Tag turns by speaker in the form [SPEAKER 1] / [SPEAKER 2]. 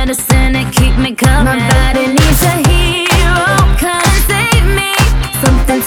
[SPEAKER 1] medicine and keep me coming. My body needs a hero, come and save me. Something